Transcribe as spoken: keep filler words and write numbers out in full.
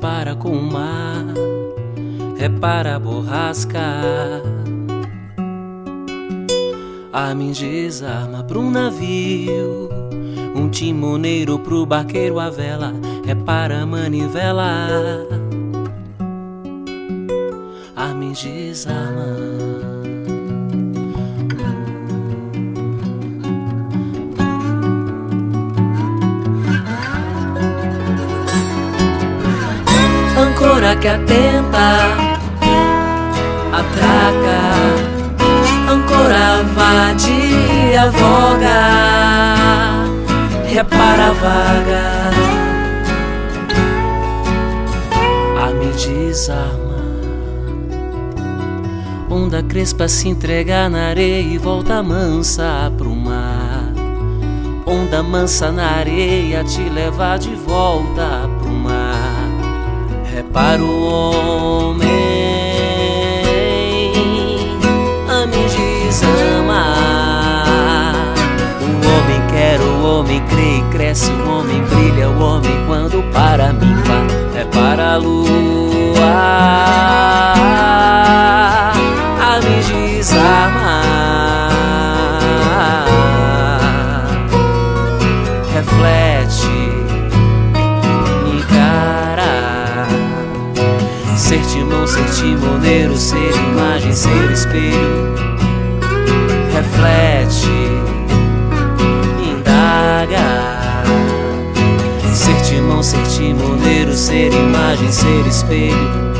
separa com o mar, repara a borrasca. Arma desarma pra um navio, um timoneiro pro barqueiro a vela, repara a manivela. Arma desarma. Âncora que atenta, atraca, âncora vadia, voga, repara a vaga. Arma desarma. Onda crespa se entrega na areia e volta mansa pro mar. Onda mansa na areia te leva de volta pro mar. Repara o homem, ame desama. O homem quer, o homem crê e cresce, o homem brilha, o homem quando para minguar. Repara a lua, ame desama. Reflete, ser timão, ser timoneiro, ser imagem, ser espelho. Reflete, indaga. Ser timão, ser timoneiro, ser imagem, ser espelho.